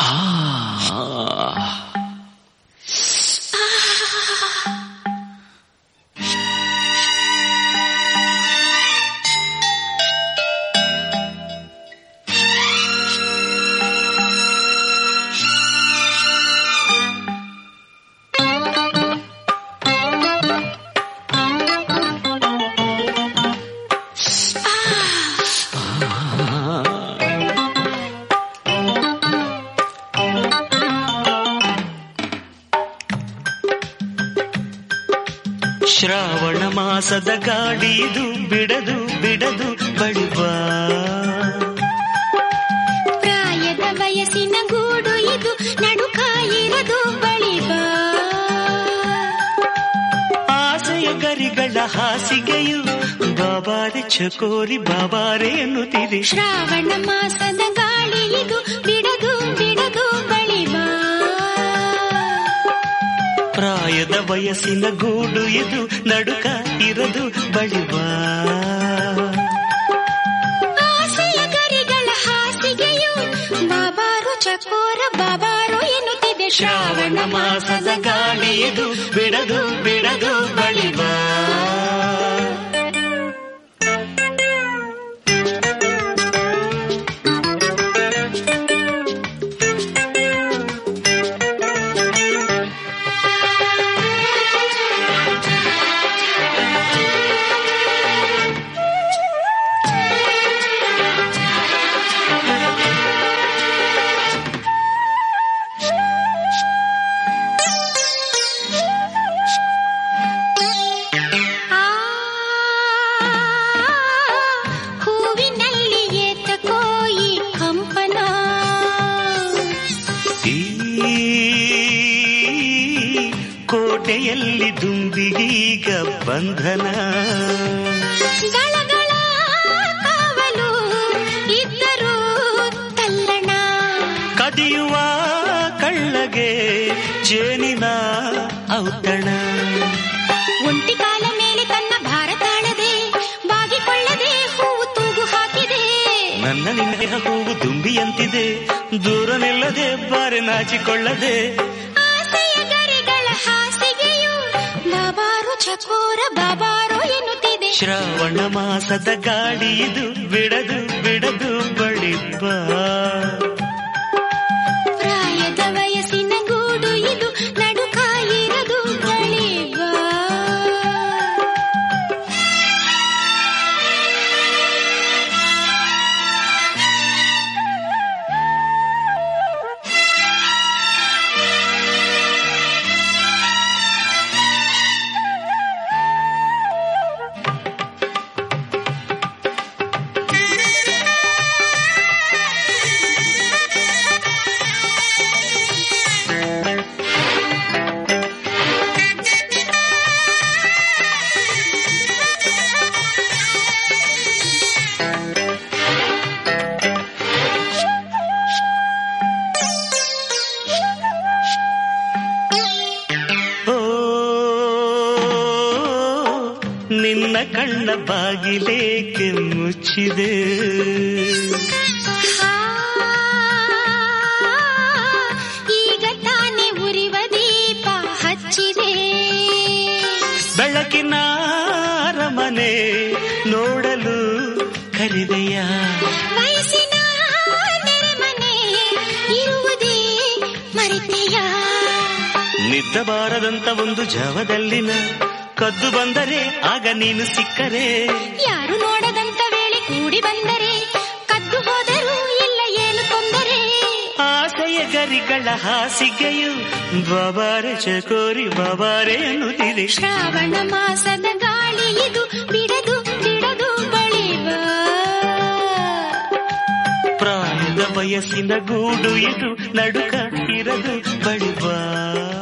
ಶ್ರಾವಣ ಮಾಸದ ಗಾಡಿದು ಬಿಡದು ಬಿಡದು ಬಳಿವಾ, ಪ್ರಾಯದ ವಯಸ್ಸಿನ ಗೂಡು ಇದು ನಡುಕಾಯಿರದು ಬಳಿವಾ, ಆಸೆಯ ಗರಿಗಳ ಹಾಸಿಗೆಯು ಬಾಬಾರೆ ಚಕೋರಿ ಬಾಬಾರೆ ಎನ್ನುತ್ತಿದೆ. ಶ್ರಾವಣ ಮಾಸದ ಗಾಳಿ ಇದು ಬಿಡದು ಬಿಡದು ಬಳಿವಾ, ಪ್ರಾಯದ ವಯಸ್ಸಿನ ಗೂಡು ಇದು ನಡುಕ ಇರದು ಬಳಿವಾ, ಆಸೆಯ ಗರಿಗಳ ಹಾಸಿಗೆಯು ಬಾಬಾರು ಚಕೋರ ಬಾಬಾರು ಎನ್ನುತ್ತಿದೆ. ಶ್ರಾವಣ ಮಾಸದ ಗಾಳಿ ಇದು ಬಿಡದು ಬಿಡದು ಬಳಿವಾ. ಕೋಟೆಯಲ್ಲಿ ದುಂಬಿಗೀಗ ಬಂಧನ, ಗಳಗಳ ಕಾವಲು ಇದ್ದರೂ ತಲ್ಲಣ, ಕದಿಯುವ ಕಳ್ಳಗೆ ಜೇನಿನ ಔತಣ, ಒಂಟಿ ಕಾಲ ಮೇಲೆ ತನ್ನ ಭಾರ ತಾಳದೆ ಬಾಗಿಕೊಳ್ಳದೆ ಹೂವು ತೂಗು ಹಾಕಿದೆ, ನನ್ನ ನಿನ್ನ ಹೂವು ದುಂಬಿಯಂತಿದೆ ದೂರ ನಿಲ್ಲದೆ ಬಾರೆ ನಾಚಿಕೊಳ್ಳದೆ, ಆಸೆಯ ಗರಿಗಳ ಹಾಸಿಗೆಯು ಬಾಬಾರು ಚಕೋರ ಬಾಬಾರು ಎನ್ನುತ್ತಿದೆ. ಶ್ರಾವಣ ಮಾಸದ ಗಾಳಿ ಇದು ಬಿಡದು ಬಿಡದು ಬಳಿವಾ, ಪ್ರಾಯದ ವಯಸ್ಸಿನ ಗೂಡು ಇದು ನಡುಕಾಯಿರದು ಬಳಿವಾ. ನಿನ್ನ ಕಣ್ಣ ಬಾಗಿಲೇಕೆ ಮುಚ್ಚಿದೆ, ಈಗ ತಾನೇ ಉರಿವ ದೀಪ ಹಚ್ಚಿದೆ, ಬೆಳಕಿನ ಅರಮನೆ ನೋಡಲು ಕರೆದೆಯ, ವಯಸ್ಸಿನ ನೆರೆಮನೆ ಇರುವುದೇ ಮರೆತೆಯ, ನಿದ್ದಬಾರದಂತ ಒಂದು ಜಾವದಲ್ಲಿನ ಕದ್ದು ಬಂದರೆ ಆಗ ನೀನು ಸಿಕ್ಕರೆ, ಯಾರು ನೋಡದಂತ ವೇಳೆ ಕೂಡಿ ಬಂದರೆ ಕದ್ದು ಹೋದರೂ ಇಲ್ಲ ಏನು ತೊಂದರೆ, ಆಸೆಯ ಗರಿಗಳ ಹಾಸಿಗೆಯು ಬಾಬಾರೆ ಚಕೋರಿ ಬಾಬಾರೆ ಎನ್ನುತ್ತಿದೆ. ಶ್ರಾವಣ ಮಾಸದ ಗಾಳಿ ಇದು ಬಿಡದು ಬಿಡದು ಬಳಿವಾ, ಪ್ರಾಯದ ವಯಸ್ಸಿನ ಗೂಡು ಇದು ನಡುಕ ಇರದು ಬಳಿವಾ.